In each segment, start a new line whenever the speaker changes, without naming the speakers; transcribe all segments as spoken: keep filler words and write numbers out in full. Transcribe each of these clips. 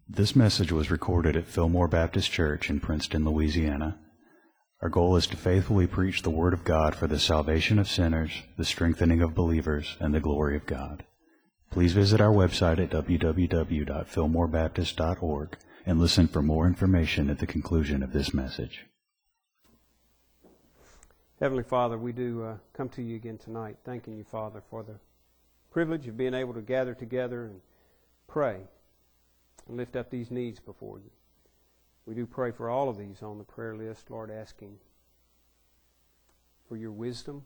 This message was recorded at Fillmore Baptist Church in Princeton, Louisiana. Our goal is to faithfully preach the Word of God for the salvation of sinners, the strengthening of believers, and the glory of God. Please visit our website at w w w dot fillmore baptist dot org and listen for more information at the conclusion of this message.
Heavenly Father, we do uh, come to you again tonight, thanking you, Father, for the privilege of being able to gather together and pray and lift up these needs before you. We do pray for all of these on the prayer list, Lord, asking for your wisdom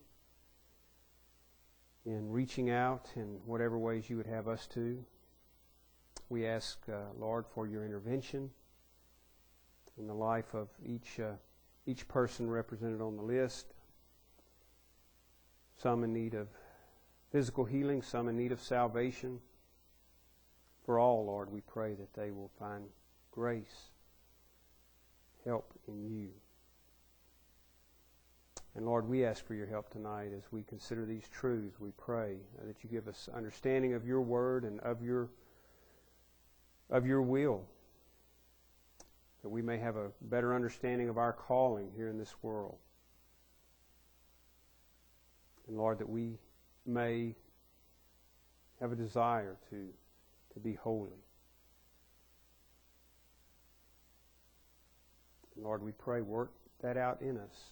in reaching out in whatever ways you would have us to. We ask, uh, Lord, for your intervention in the life of each uh, each person represented on the list. Some in need of physical healing, some in need of salvation. For all, Lord, we pray that they will find grace, help in you. And Lord, we ask for your help tonight as we consider these truths. We pray that you give us understanding of your word and of your of your will, that we may have a better understanding of our calling here in this world. And Lord, that we may have a desire to, to be holy. And Lord, we pray, work that out in us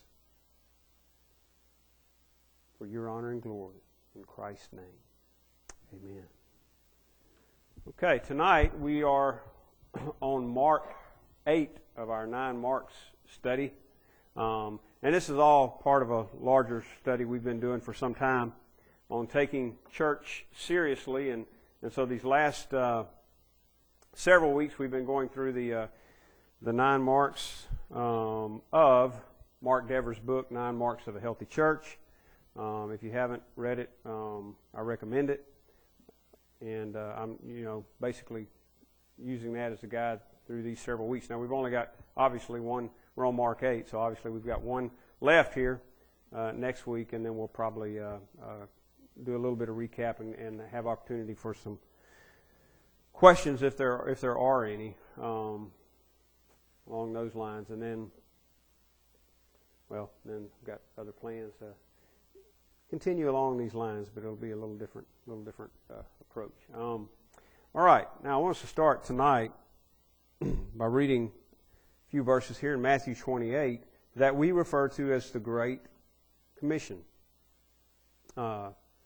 for your honor and glory. In Christ's name, amen. Okay, tonight we are on Mark eight of our nine Marks study. Um, and this is all part of a larger study we've been doing for some time on taking church seriously. And, and so these last uh, several weeks we've been going through the uh, the nine marks um, of Mark Dever's book, Nine Marks of a Healthy Church. Um, if you haven't read it, um, I recommend it. And uh, I'm, you know, basically using that as a guide through these several weeks. Now, we've only got, obviously, one, we're on Mark eight, so obviously we've got one left here uh, next week, and then we'll probably uh, uh, do a little bit of recap and, and have opportunity for some questions if there, if there are any um, along those lines. And then, well, then I've got other plans to continue along these lines, but it'll be a little different, little different uh, approach. Um, all right, now I want us to start tonight by reading a few verses here in Matthew twenty-eight that we refer to as the Great Commission. Uh,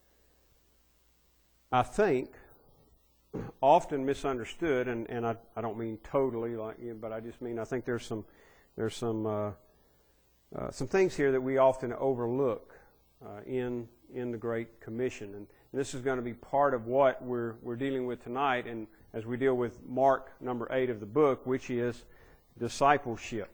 I think often misunderstood, and, and I, I don't mean totally, like, you know, but I just mean I think there's some there's some uh, uh, some things here that we often overlook Uh, in in the Great Commission, and this is going to be part of what we're we're dealing with tonight, and as we deal with Mark number eight of the book, which is discipleship.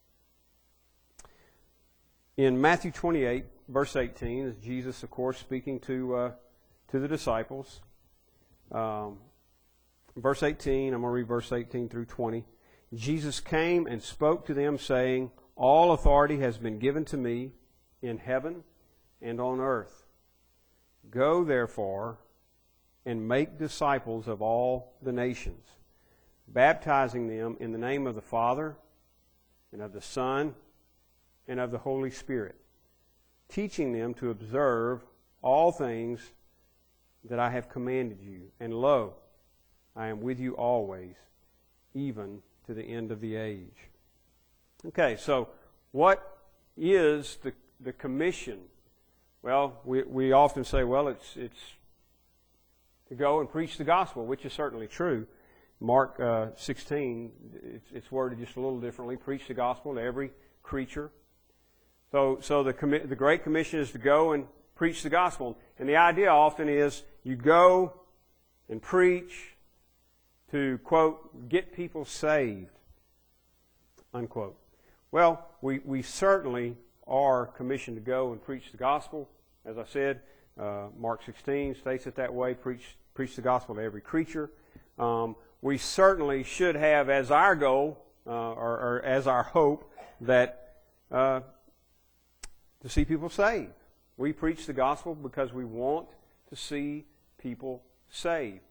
In Matthew twenty-eight, verse eighteen, is Jesus, of course, speaking to uh, to the disciples. Um, verse eighteen, I'm going to read verse eighteen through twenty. Jesus came and spoke to them, saying, "All authority has been given to me in heaven and on earth. Go, therefore, and make disciples of all the nations, baptizing them in the name of the Father, and of the Son, and of the Holy Spirit, teaching them to observe all things that I have commanded you. And lo, I am with you always, even to the end of the age." Okay, so what is the, the commission? Well, we we often say, well, it's it's to go and preach the gospel, which is certainly true. Mark uh, sixteen, it's, it's worded just a little differently. Preach the gospel to every creature. So so the commi- the Great Commission is to go and preach the gospel, and the idea often is you go and preach to, quote, get people saved, unquote. Well, we we certainly are commissioned to go and preach the gospel. As I said, uh, Mark sixteen states it that way, preach, preach the gospel to every creature. Um, we certainly should have as our goal, uh, or, or as our hope, that uh, to see people saved. We preach the gospel because we want to see people saved.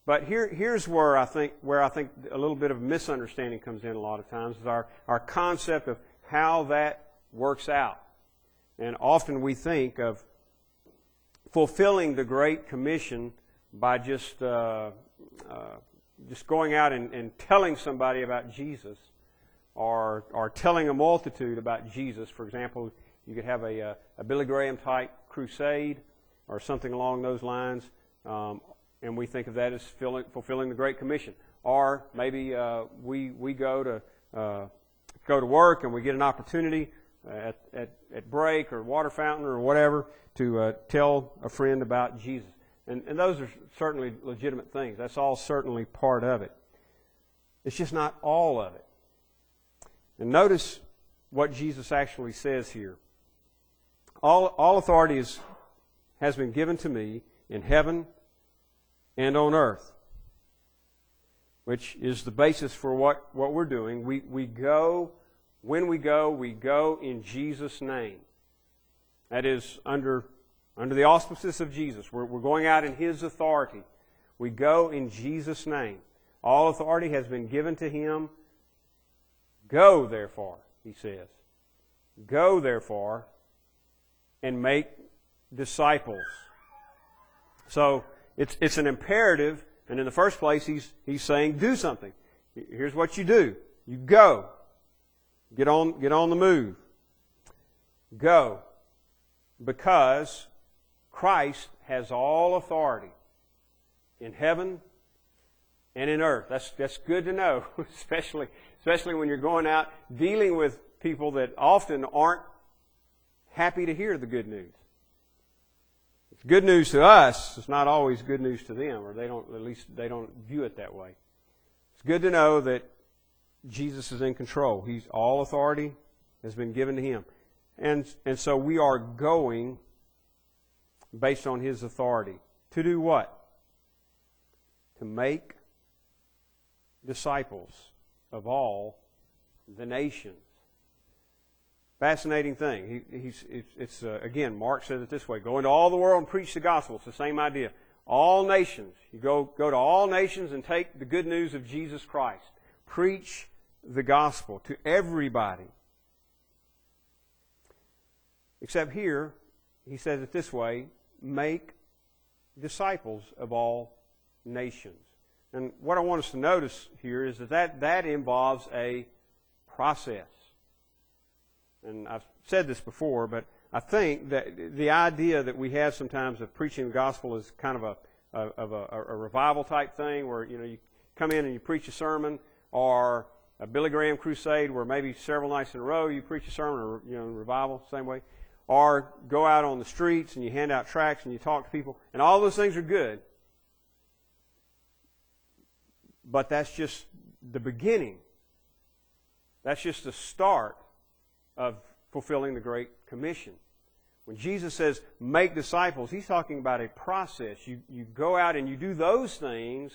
But here, here's where I think where I think a little bit of misunderstanding comes in a lot of times, is our, our concept of how that works out. And often we think of fulfilling the Great Commission by just uh, uh, just going out and, and telling somebody about Jesus, or or telling a multitude about Jesus. For example, you could have a, a Billy Graham type crusade or something along those lines, um, and we think of that as filling, fulfilling the Great Commission. Or maybe uh, we we go to uh, go to work and we get an opportunity at, at at break or water fountain or whatever to uh, tell a friend about Jesus. And, and those are certainly legitimate things. That's all certainly part of it. It's just not all of it. And notice what Jesus actually says here. All, all authority is, has been given to me in heaven and on earth, which is the basis for what, what we're doing. We, we go, when we go, we go in Jesus' name. That is under, under the auspices of Jesus. We're, we're going out in His authority. We go in Jesus' name. All authority has been given to Him. Go, therefore, He says. Go, therefore, and make disciples. So, it's it's an imperative, and in the first place, he's he's saying, do something. Here's what you do. You go. Get on, get on the move. Go. Because Christ has all authority in heaven and in earth. That's that's good to know, especially especially when you're going out dealing with people that often aren't happy to hear the good news. It's good news to us. It's not always good news to them, or they don't. At least they don't view it that way. It's good to know that Jesus is in control. He's all authority has been given to Him, and and so we are going based on His authority to do what? To make disciples of all the nations. Fascinating thing. He, he's, it's, it's uh, again, Mark says it this way: go into all the world and preach the gospel. It's the same idea. All nations. You go, go to all nations and take the good news of Jesus Christ. Preach the gospel to everybody. Except here, he says it this way: make disciples of all nations. And what I want us to notice here is that that, that involves a process. And I've said this before, but I think that the idea that we have sometimes of preaching the gospel is kind of a, a of a, a revival type thing, where you know you come in and you preach a sermon, or a Billy Graham crusade where maybe several nights in a row you preach a sermon, or you know revival same way, or go out on the streets and you hand out tracts and you talk to people, and all those things are good. But that's just the beginning. That's just the start of fulfilling the Great Commission. When Jesus says, make disciples, He's talking about a process. You, you go out and you do those things,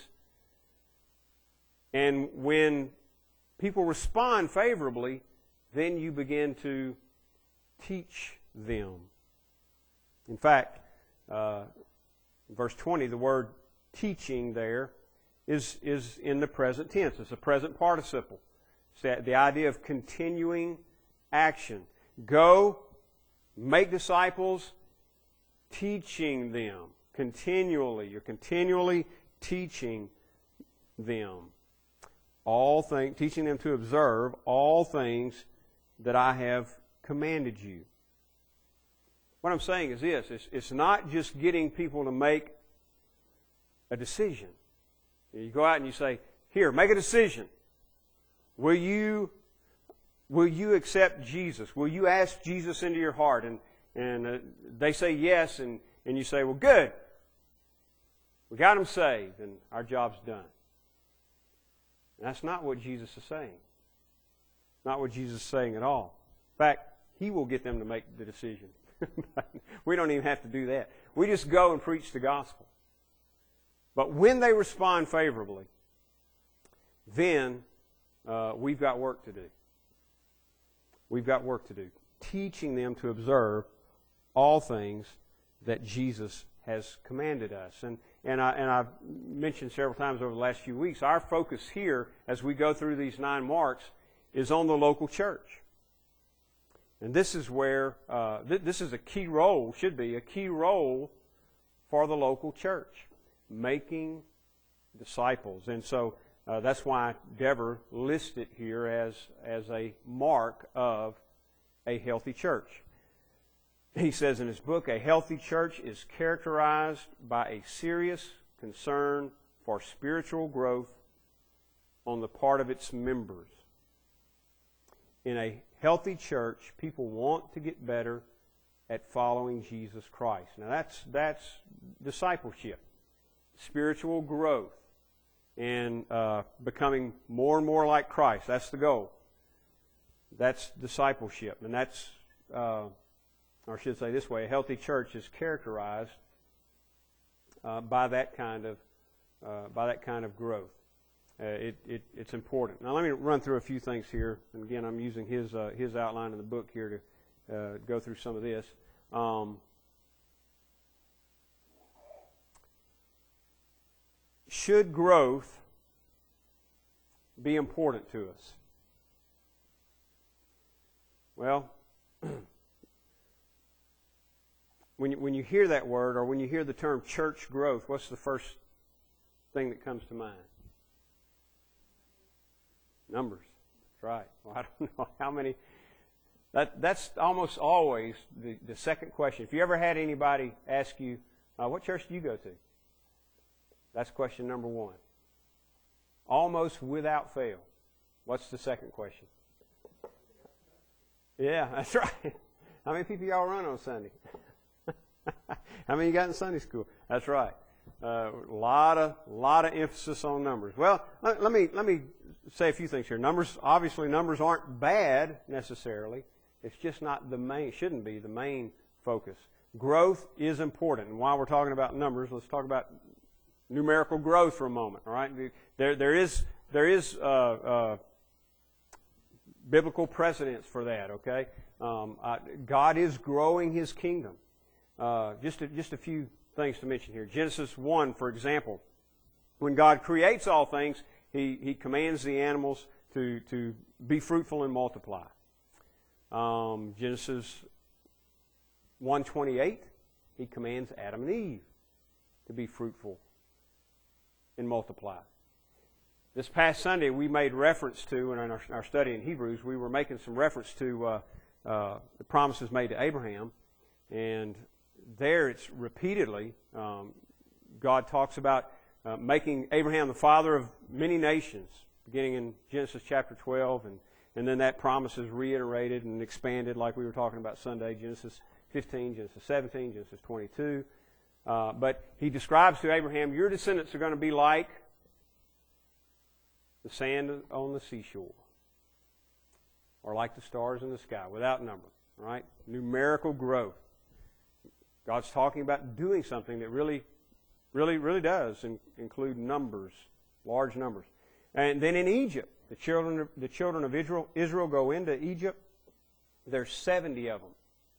and when people respond favorably, then you begin to teach them. In fact, uh, verse twenty, the word teaching there is, is in the present tense. It's a present participle. It's the idea of continuing action. Go, make disciples, teaching them continually. You're continually teaching them. All things, teaching them to observe all things that I have commanded you. What I'm saying is this: it's, it's not just getting people to make a decision. You go out and you say, here, make a decision. Will you Will you accept Jesus? Will you ask Jesus into your heart? And and uh, they say yes, and, and you say, well, good. We got them saved, and our job's done. And that's not what Jesus is saying. Not what Jesus is saying at all. In fact, He will get them to make the decision. We don't even have to do that. We just go and preach the gospel. But when they respond favorably, then uh, we've got work to do. We've got work to do. Teaching them to observe all things that Jesus has commanded us. And, and, I, and I've mentioned several times over the last few weeks, our focus here as we go through these nine marks is on the local church. And this is where, uh, th- this is a key role, should be a key role for the local church, making disciples. And so uh, that's why Dever lists it here as, as a mark of a healthy church. He says in his book, a healthy church is characterized by a serious concern for spiritual growth on the part of its members. In a healthy church, people want to get better at following Jesus Christ. Now that's that's discipleship, spiritual growth, and uh, becoming more and more like Christ. That's the goal. That's discipleship, and that's, uh, or I should say this way: a healthy church is characterized uh, by that kind of uh, by that kind of growth. Uh, it, it, it's important. Now let me run through a few things here. And again, I'm using his uh, his outline in the book here to uh, go through some of this. Um, should growth be important to us? Well, when you, when you hear that word, or when you hear the term church growth, what's the first thing that comes to mind? Numbers. That's right. Well, I don't know how many. That that's almost always the, the second question. If you ever had anybody ask you, uh, what church do you go to? That's question number one. Almost without fail. What's the second question? Yeah, that's right. How many people y'all run on Sunday? How many you got in Sunday school? That's right. A uh, lot of lot of emphasis on numbers. Well, let, let me let me say a few things here. Numbers, obviously, numbers aren't bad necessarily. It's just not the main. Shouldn't be the main focus. Growth is important, and while we're talking about numbers, let's talk about numerical growth for a moment. All right, there there is there is uh, uh, biblical precedence for that. Okay, um, uh, God is growing His kingdom. Uh, just a, just a few things to mention here. Genesis one, for example, when God creates all things, He, he commands the animals to, to be fruitful and multiply. Um, Genesis one twenty-eight, He commands Adam and Eve to be fruitful and multiply. This past Sunday, we made reference to, in our, our study in Hebrews, we were making some reference to uh, uh, the promises made to Abraham, and there it's repeatedly, um, God talks about uh, making Abraham the father of many nations, beginning in Genesis chapter twelve, and, and then that promise is reiterated and expanded like we were talking about Sunday, Genesis fifteen, Genesis seventeen, Genesis twenty-two. Uh, but he describes to Abraham, your descendants are going to be like the sand on the seashore, or like the stars in the sky, without number, right? Numerical growth. God's talking about doing something that really, really, really does in, include numbers, large numbers. And then in Egypt, the children, the children of Israel, Israel go into Egypt. There's seventy of them.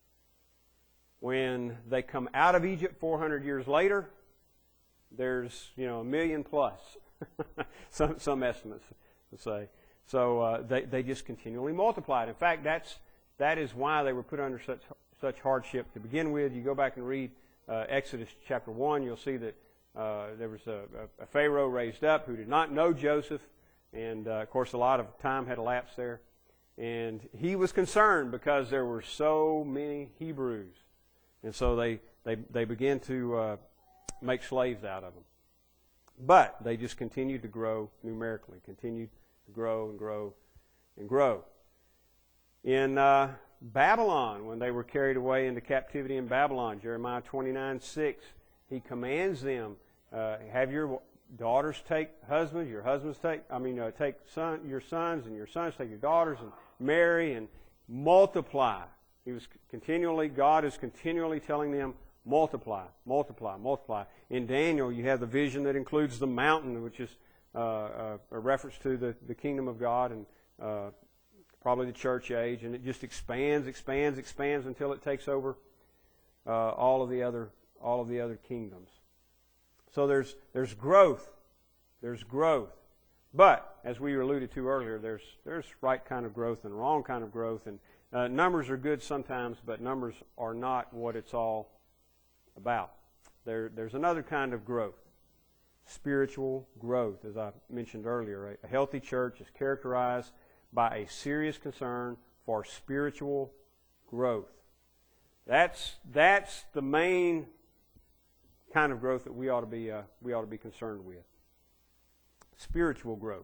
When they come out of Egypt four hundred years later, there's, you know, a million plus. some some estimates say. So uh, they they just continually multiplied. In fact, that's that is why they were put under such. such hardship to begin with. You go back and read uh, Exodus chapter one, you'll see that uh, there was a, a, a Pharaoh raised up who did not know Joseph, and uh, of course a lot of time had elapsed there. And he was concerned because there were so many Hebrews. And so they, they, they began to uh, make slaves out of them. But they just continued to grow numerically, continued to grow and grow and grow. In uh, Babylon, when they were carried away into captivity in Babylon, Jeremiah twenty-nine six, he commands them, uh, have your daughters take husbands, your husbands take, I mean, uh, take son, your sons, and your sons take your daughters, and marry and multiply. He was continually, God is continually telling them, multiply, multiply, multiply. In Daniel, you have the vision that includes the mountain, which is uh, uh, a reference to the, the kingdom of God, and uh, probably the church age, and it just expands, expands, expands until it takes over uh, all of the other all of the other kingdoms. So there's there's growth. There's growth. But, as we alluded to earlier, there's there's right kind of growth and wrong kind of growth. And uh, numbers are good sometimes, but numbers are not what it's all about. There, there's another kind of growth. Spiritual growth, as I mentioned earlier. A healthy church is characterized by a serious concern for spiritual growth. That's that's the main kind of growth that we ought to be uh, we ought to be concerned with. Spiritual growth,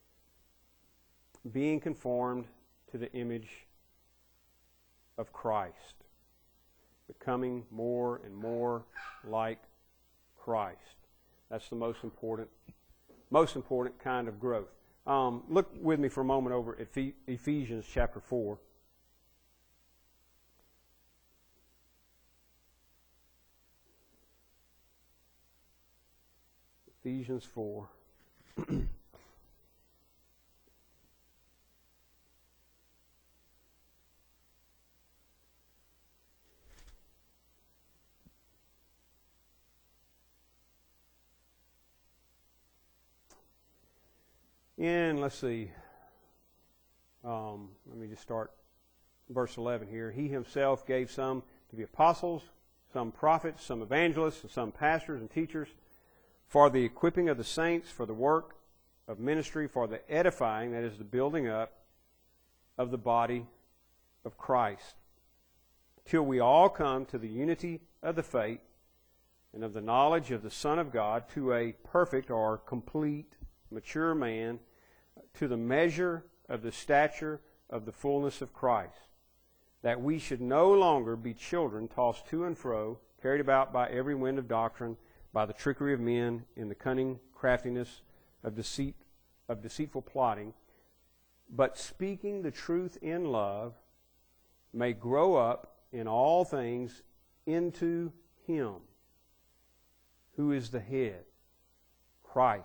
being conformed to the image of Christ, becoming more and more like Christ. That's the most important, most important kind of growth. Um, look with me for a moment over at Ephesians chapter four. Ephesians four. And let's see, um, let me just start verse eleven here. He himself gave some to be apostles, some prophets, some evangelists, and some pastors and teachers for the equipping of the saints, for the work of ministry, for the edifying, that is the building up of the body of Christ, till we all come to the unity of the faith and of the knowledge of the Son of God, to a perfect or complete, mature man, to the measure of the stature of the fullness of Christ, that we should no longer be children tossed to and fro, carried about by every wind of doctrine, by the trickery of men, in the cunning craftiness of deceit, of deceitful plotting, but speaking the truth in love, may grow up in all things into Him, who is the head, Christ,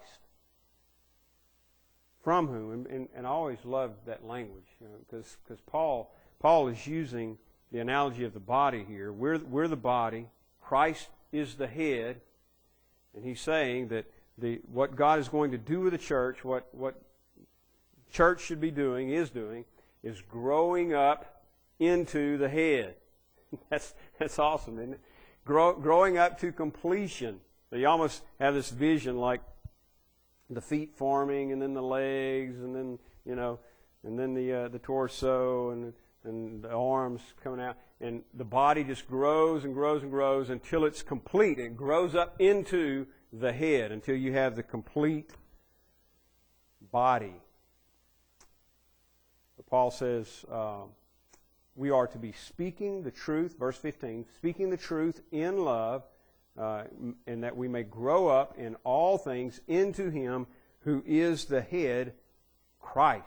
from whom, and, and, and I always loved that language, because you know, because Paul Paul is using the analogy of the body here. We're we're the body. Christ is the head, and he's saying that the what God is going to do with the church, what what church should be doing, is doing, is growing up into the head. That's that's awesome, isn't it? Grow, growing up to completion. So you almost have this vision like the feet forming, and then the legs, and then you know, and then the uh, the torso, and and the arms coming out, and the body just grows and grows and grows until it's complete. It grows up into the head until you have the complete body. But Paul says uh, we are to be speaking the truth. Verse fifteen, speaking the truth in love. Uh, and that we may grow up in all things into Him who is the head, Christ,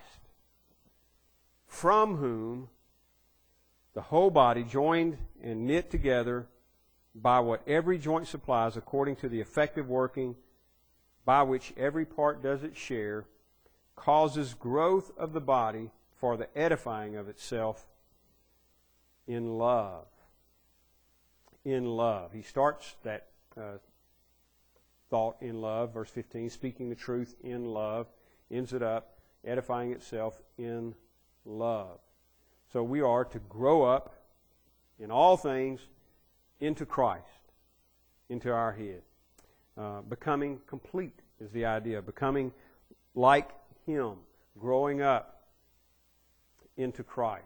from whom the whole body, joined and knit together by what every joint supplies, according to the effective working by which every part does its share, causes growth of the body for the edifying of itself in love. In love. He starts that uh, thought in love, verse fifteen, speaking the truth in love, ends it up, edifying itself in love. So we are to grow up in all things into Christ, into our head. Uh, becoming complete is the idea. Becoming like Him, growing up into Christ.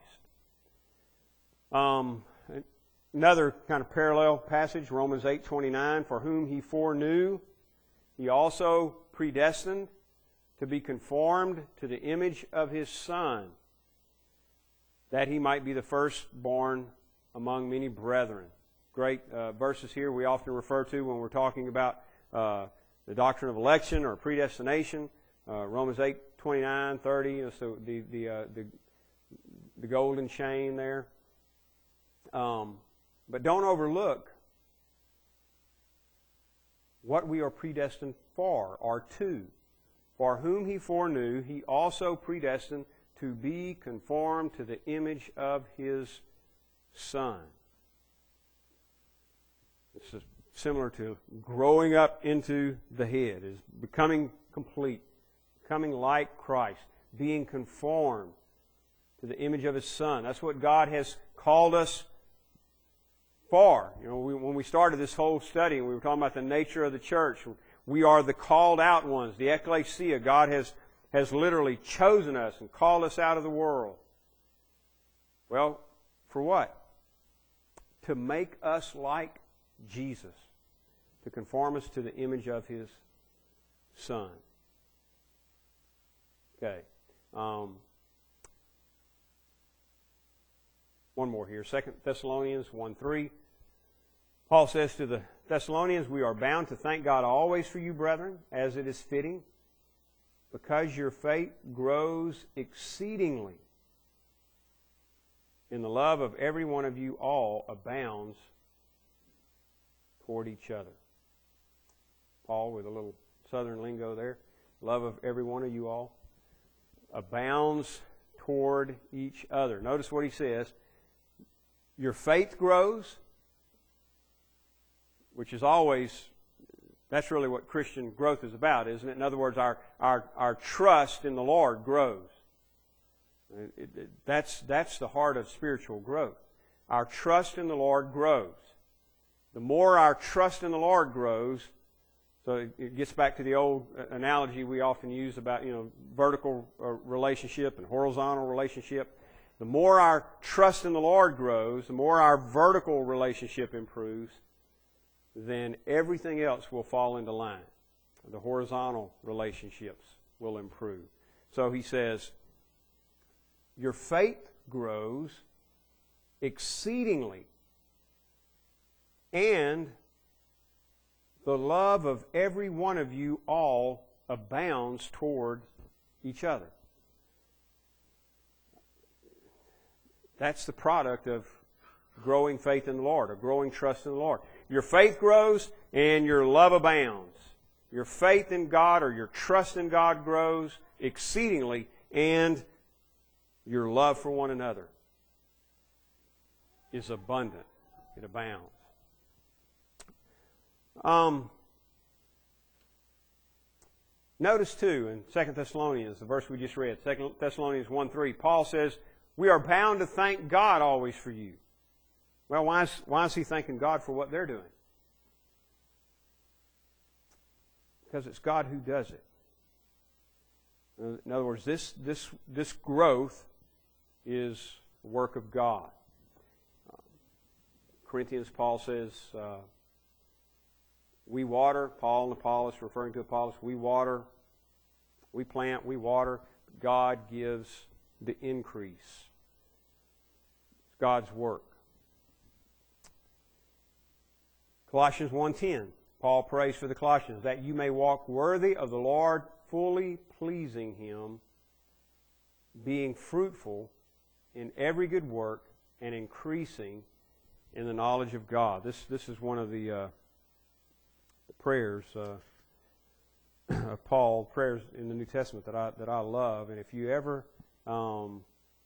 Um... Another kind of parallel passage, Romans eight twenty-nine, for whom He foreknew, He also predestined to be conformed to the image of His Son, that He might be the firstborn among many brethren. Great uh, verses here we often refer to when we're talking about uh, the doctrine of election or predestination. Uh, Romans eight twenty-nine, thirty, you know, so the the, uh, the the golden chain there. Um, But don't overlook what we are predestined for, or to. For whom He foreknew, He also predestined to be conformed to the image of His Son. This is similar to growing up into the head, is becoming complete, becoming like Christ, being conformed to the image of His Son. That's what God has called us for. You know, we, when we started this whole study, and we were talking about the nature of the church, we are the called out ones, the ecclesia. God has, has literally chosen us and called us out of the world. Well, for what? To make us like Jesus, to conform us to the image of His Son. Okay. Um, one more here. Second Thessalonians one three. Paul says to the Thessalonians, "We are bound to thank God always for you, brethren, as it is fitting, because your faith grows exceedingly, in the love of every one of you all abounds toward each other." Paul, with a little southern lingo there, love of every one of you all abounds toward each other. Notice what he says. Your faith grows, which is always, that's really what Christian growth is about, isn't it? In other words, our, our, our trust in the Lord grows. It, it, that's, that's the heart of spiritual growth. Our trust in the Lord grows. The more our trust in the Lord grows, so it, it gets back to the old analogy we often use about, you know, vertical uh, relationship and horizontal relationship. The more our trust in the Lord grows, the more our vertical relationship improves, then everything else will fall into line. The horizontal relationships will improve. So he says, your faith grows exceedingly, and the love of every one of you all abounds toward each other. That's the product of growing faith in the Lord, or growing trust in the Lord. Your faith grows and your love abounds. Your faith in God or your trust in God grows exceedingly, and your love for one another is abundant. It abounds. Um, notice too in Second Thessalonians, the verse we just read, Second Thessalonians one three, Paul says, "We are bound to thank God always for you." Well, why is, why is he thanking God for what they're doing? Because it's God who does it. In other words, this, this, this growth is the work of God. Uh, Corinthians, Paul says, uh, we water, Paul and Apollos, referring to Apollos, we water, we plant, we water, God gives the increase. It's God's work. Colossians one ten, Paul prays for the Colossians, that you may walk worthy of the Lord, fully pleasing Him, being fruitful in every good work and increasing in the knowledge of God. This this is one of the, uh, the prayers uh, of Paul, prayers in the New Testament that I that I love. And if you ever um,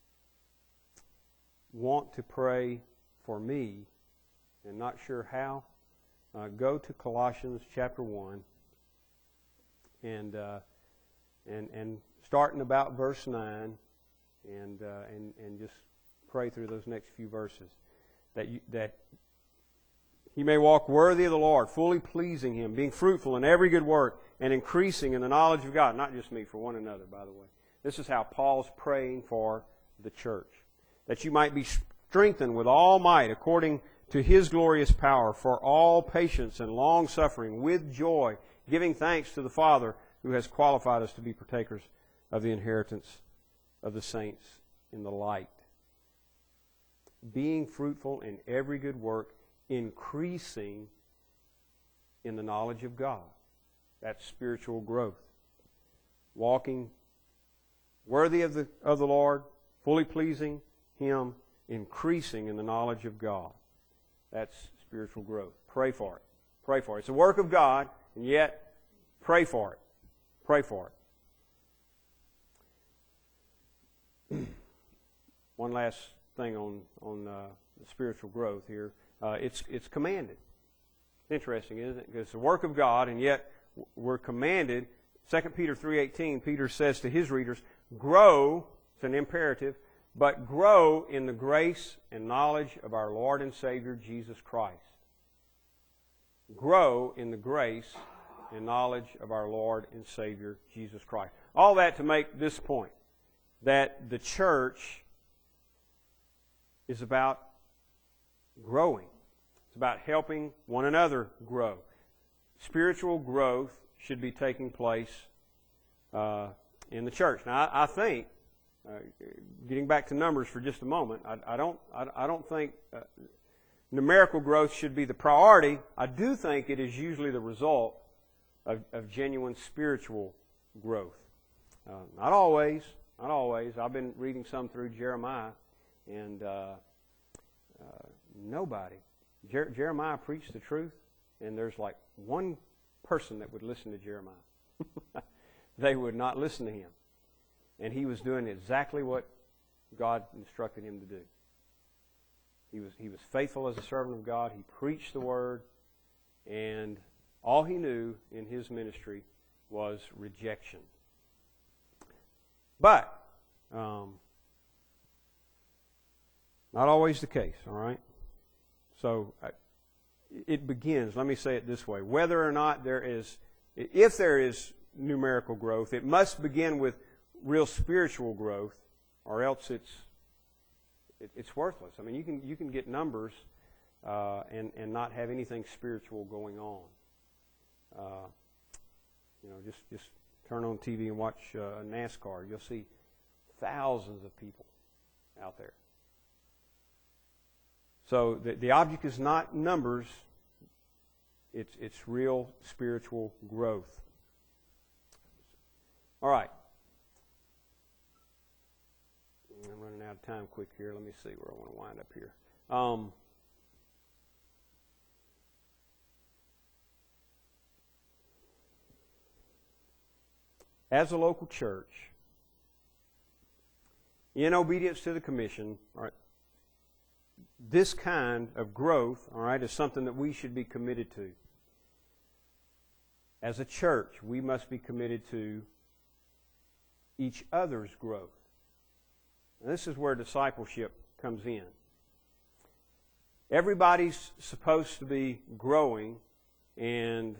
want to pray for me and not sure how, uh, go to Colossians chapter one and uh, and and starting about verse nine. And, uh, and and just pray through those next few verses. That you, that he may walk worthy of the Lord, fully pleasing Him, being fruitful in every good work, and increasing in the knowledge of God. Not just me, for one another, by the way. This is how Paul's praying for the church. That you might be strengthened with all might, according to His glorious power, for all patience and long-suffering, with joy, giving thanks to the Father, who has qualified us to be partakers of the inheritance of the saints in the light. Being fruitful in every good work, increasing in the knowledge of God. That's spiritual growth. Walking worthy of the, of the Lord, fully pleasing Him, increasing in the knowledge of God. That's spiritual growth. Pray for it. Pray for it. It's a work of God, and yet pray for it. Pray for it. One last thing on on uh, the spiritual growth here. Uh, it's it's commanded. It's interesting, isn't it? Because it's the work of God, and yet we're commanded. Second Peter three eighteen, Peter says to his readers, grow, it's an imperative, but grow in the grace and knowledge of our Lord and Savior, Jesus Christ. Grow in the grace and knowledge of our Lord and Savior, Jesus Christ. All that to make this point, that the church is about growing. It's about helping one another grow. Spiritual growth should be taking place uh, in the church. Now, I, I think, uh, getting back to numbers for just a moment, I, I don't, I, I don't think uh, numerical growth should be the priority. I do think it is usually the result of, of genuine spiritual growth. Uh, not always, not always. I've been reading some through Jeremiah, and uh, uh, nobody. Jer- Jeremiah preached the truth, and there's like one person that would listen to Jeremiah. They would not listen to him. And he was doing exactly what God instructed him to do. He was, he was faithful as a servant of God. He preached the Word, and all he knew in his ministry was rejection. But, um, not always the case, all right? So, uh, it begins, let me say it this way, whether or not there is, if there is numerical growth, it must begin with real spiritual growth, or else it's it, it's worthless. I mean, you can you can get numbers uh, and and not have anything spiritual going on. Uh, you know, just just turn on T V and watch uh, NASCAR. You'll see thousands of people out there. So the the object is not numbers. It's it's real spiritual growth. All right. I'm running out of time quick here. Let me see where I want to wind up here. Um, as a local church, in obedience to the commission, all right, this kind of growth, all right, is something that we should be committed to. As a church, we must be committed to each other's growth. And this is where discipleship comes in. Everybody's supposed to be growing, and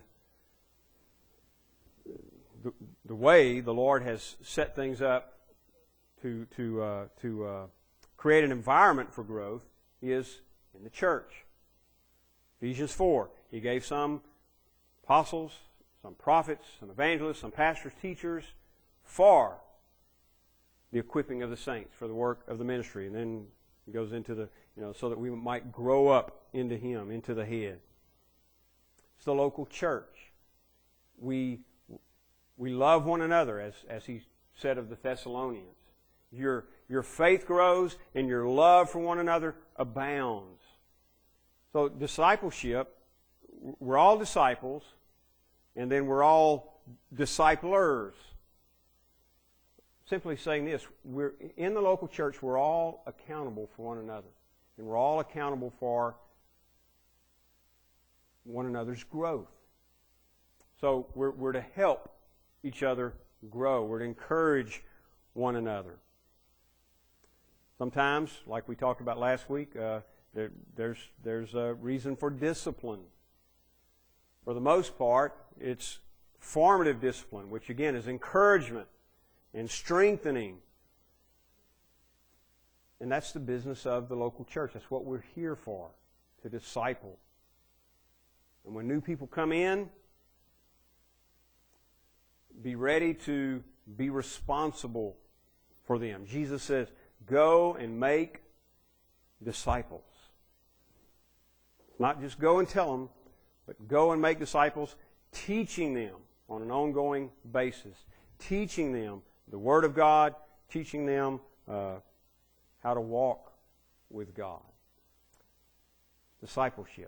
the, the way the Lord has set things up to to uh, to uh, create an environment for growth is in the church. Ephesians four, He gave some apostles, some prophets, some evangelists, some pastors, teachers, for the equipping of the saints, for the work of the ministry. And then it goes into the, you know, so that we might grow up into Him, into the head. It's the local church. We we love one another, as, as he said of the Thessalonians. Your, your faith grows and your love for one another abounds. So discipleship, we're all disciples, and then we're all disciplers. Simply saying this, we're in the local church, we're all accountable for one another. And we're all accountable for one another's growth. So we're, we're to help each other grow. We're to encourage one another. Sometimes, like we talked about last week, uh, there, there's, there's a reason for discipline. For the most part, it's formative discipline, which again is encouragement and strengthening. And that's the business of the local church. That's what we're here for, to disciple. And when new people come in, be ready to be responsible for them. Jesus says, go and make disciples. Not just go and tell them, but go and make disciples, teaching them on an ongoing basis. Teaching them the Word of God, teaching them uh, how to walk with God. Discipleship.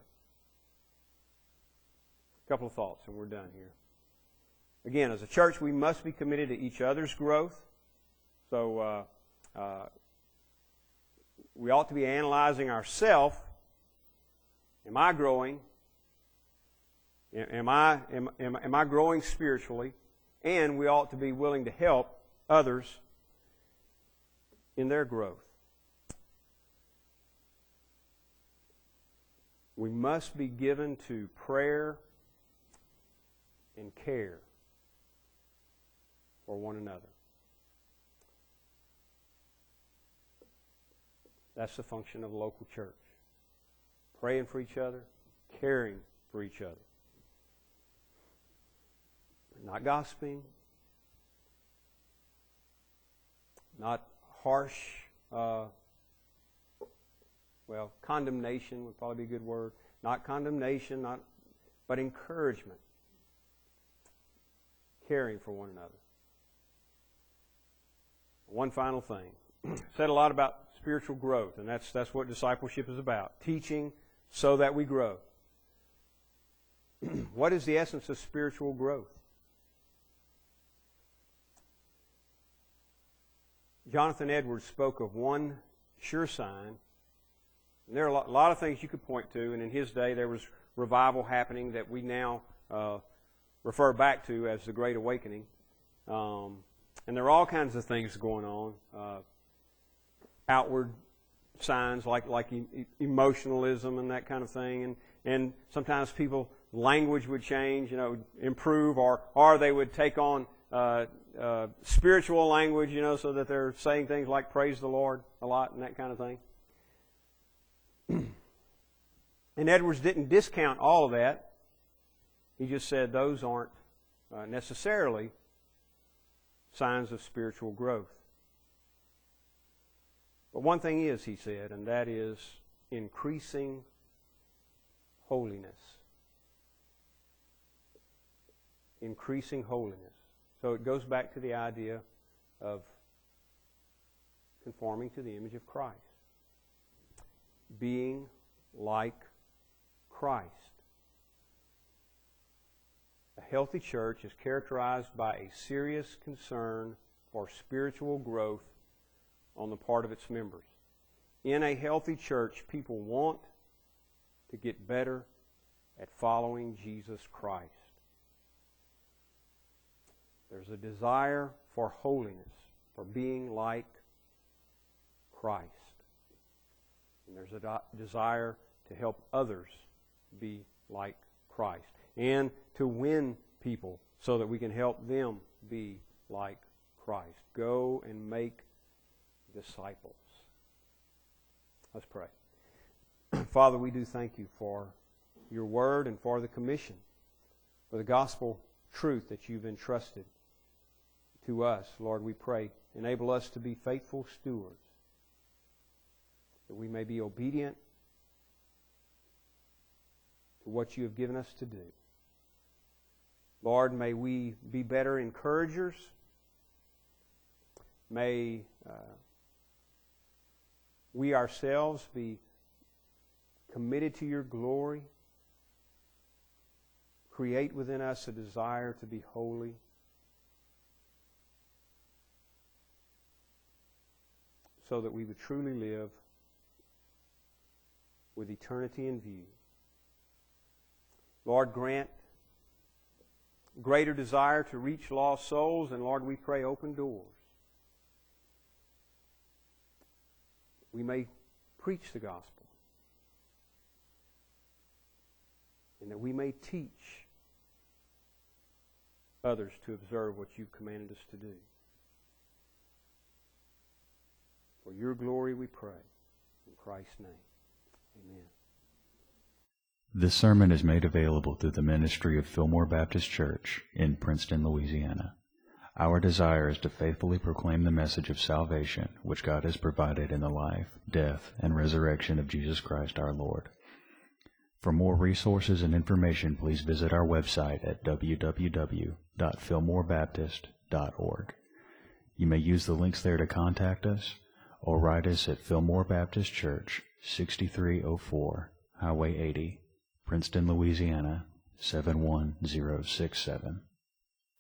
A couple of thoughts, and we're done here. Again, as a church, we must be committed to each other's growth. So uh, uh, we ought to be analyzing ourselves. Am I growing? Am I, am, am, am I growing spiritually? And we ought to be willing to help others in their growth. We must be given to prayer and care for one another. That's the function of a local church. Praying for each other, caring for each other. Not gossiping, not harsh, uh, well, condemnation would probably be a good word. Not condemnation, not, but encouragement. Caring for one another. One final thing. Said a lot about spiritual growth, and that's that's what discipleship is about. Teaching so that we grow. What is the essence of spiritual growth? Jonathan Edwards spoke of one sure sign. And there are a lot, a lot of things you could point to, and in his day there was revival happening that we now uh, refer back to as the Great Awakening. Um, and there are all kinds of things going on. Uh, outward signs like like e- emotionalism and that kind of thing. And, and sometimes people, language would change, you know, improve, or, or they would take on uh, uh, spiritual language, you know, so that they're saying things like praise the Lord a lot and that kind of thing. And Edwards didn't discount all of that. He just said those aren't uh, necessarily signs of spiritual growth. But one thing is, he said, and that is increasing holiness. Increasing holiness. So it goes back to the idea of conforming to the image of Christ. Being like Christ. A healthy church is characterized by a serious concern for spiritual growth on the part of its members. In a healthy church, people want to get better at following Jesus Christ. There's a desire for holiness, for being like Christ. And there's a do- desire to help others be like Christ. And to win people so that we can help them be like Christ. Go and make disciples. Let's pray. Father, we do thank you for your word and for the commission, for the gospel truth that you've entrusted to us. Lord, we pray, enable us to be faithful stewards, that we may be obedient to what you have given us to do. Lord, may we be better encouragers. May uh, we ourselves be committed to your glory. Create within us a desire to be holy. So that we would truly live with eternity in view. Lord, grant greater desire to reach lost souls, and Lord, we pray open doors. We may preach the gospel, and that we may teach others to observe what you've commanded us to do. For your glory we pray. In Christ's name, amen.
This sermon is made available through the ministry of Fillmore Baptist Church in Princeton, Louisiana. Our desire is to faithfully proclaim the message of salvation which God has provided in the life, death, and resurrection of Jesus Christ our Lord. For more resources and information, please visit our website at w w w dot fillmore baptist dot org. You may use the links there to contact us, or write us at Fillmore Baptist Church, sixty-three oh four Highway eighty, Princeton, Louisiana, seven one zero six seven.